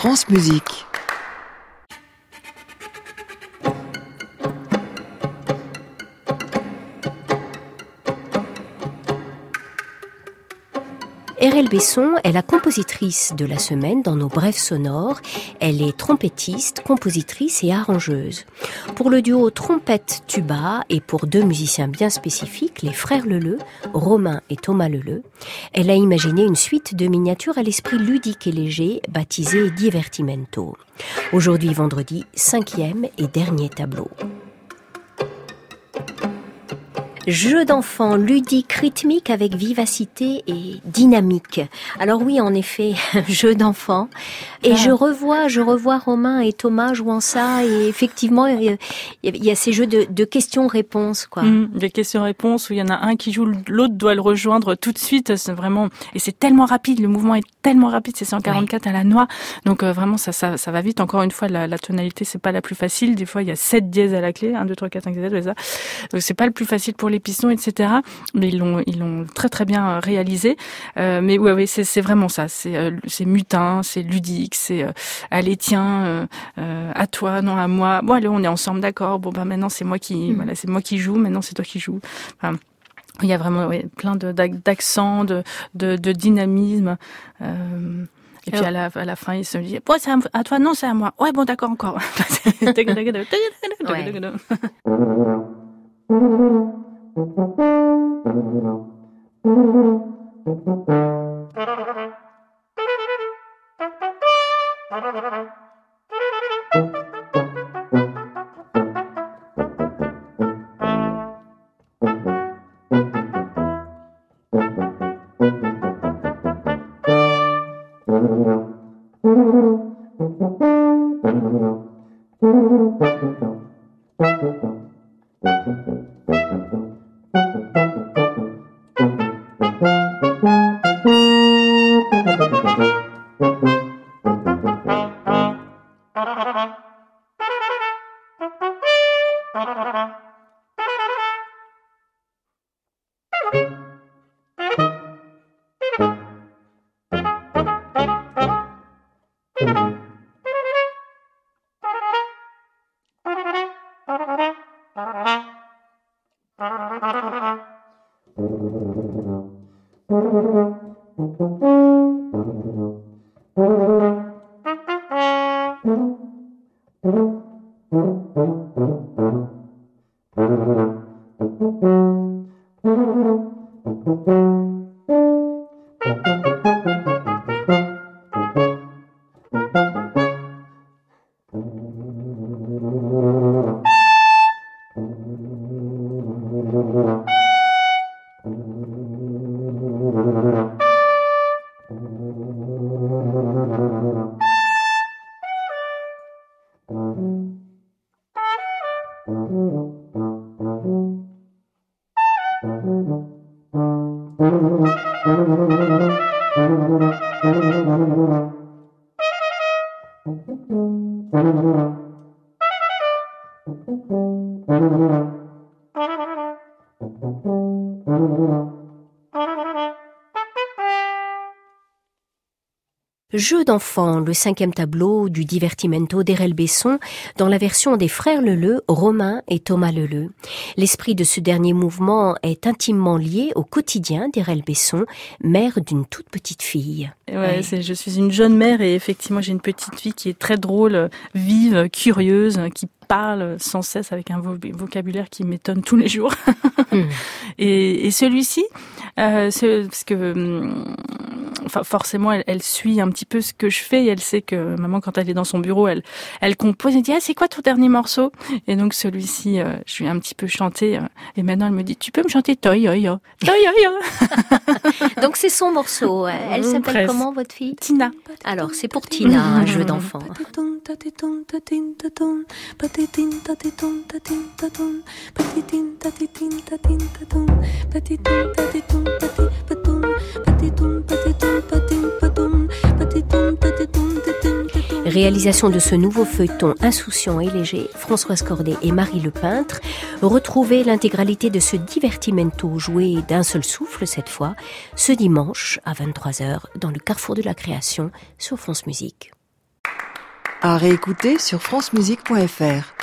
France Musique. RL Besson est la compositrice de la semaine dans nos brèves sonores. Elle est trompettiste, compositrice et arrangeuse. Pour le duo trompette-tuba et pour deux musiciens bien spécifiques, les frères Leleu, Romain et Thomas Leleu, elle a imaginé une suite de miniatures à l'esprit ludique et léger, baptisée Divertimento. Aujourd'hui vendredi, 5e et dernier tableau. Jeu d'enfant, ludique, rythmique avec vivacité et dynamique. Alors oui, en effet, jeu d'enfant. Et je revois Romain et Thomas jouant ça. Et effectivement, il y a ces jeux de questions-réponses, quoi. Des questions-réponses où il y en a un qui joue, l'autre doit le rejoindre tout de suite. C'est vraiment, et c'est tellement rapide, le mouvement est tellement rapide, c'est 144 à la noix. Donc vraiment, ça va vite. Encore une fois, la tonalité, c'est pas la plus facile. Des fois, il y a 7 dièses à la clé. 1, 2, 3, 4, 5, 6, 7, ouais, ça. Donc c'est pas le plus facile pour les pistons, etc. Mais ils l'ont très très bien réalisé. Mais ouais, c'est vraiment ça. C'est mutin, c'est ludique, c'est allez tiens, à toi, non à moi. Bon allez, on est ensemble, d'accord. Bon bah maintenant c'est moi qui joue. Maintenant c'est toi qui joues. Enfin, il y a vraiment plein d'accents, de dynamisme. Et puis à la fin, il se dit bon, c'est à toi, non, c'est à moi. Ouais, bon, d'accord, encore. Jeu d'enfant, le 5e tableau du Divertimento d'RL Besson dans la version des frères Leleu, Romain et Thomas Leleu. L'esprit de ce dernier mouvement est intimement lié au quotidien d'RL Besson, mère d'une toute petite fille. Ouais. Je suis une jeune mère et effectivement j'ai une petite fille qui est très drôle, vive, curieuse, qui parle sans cesse avec un vocabulaire qui m'étonne tous les jours. Et celui-ci, parce que forcément elle suit un petit peu ce que je fais et elle sait que maman, quand elle est dans son bureau, elle compose et dit c'est quoi ton dernier morceau? Et donc celui-ci, je lui ai un petit peu chanté et maintenant elle me dit tu peux me chanter Toi yo yo, toi yo yo. Donc c'est son morceau. Elle s'appelle comment votre fille? Tina. Alors c'est pour Tina, un jeu d'enfant. Réalisation de ce nouveau feuilleton insouciant et léger, Françoise Cordet et Marie Lepeintre. Retrouvez l'intégralité de ce divertimento joué d'un seul souffle cette fois, ce dimanche à 23h dans le Carrefour de la Création sur France Musique. À réécouter sur francemusique.fr.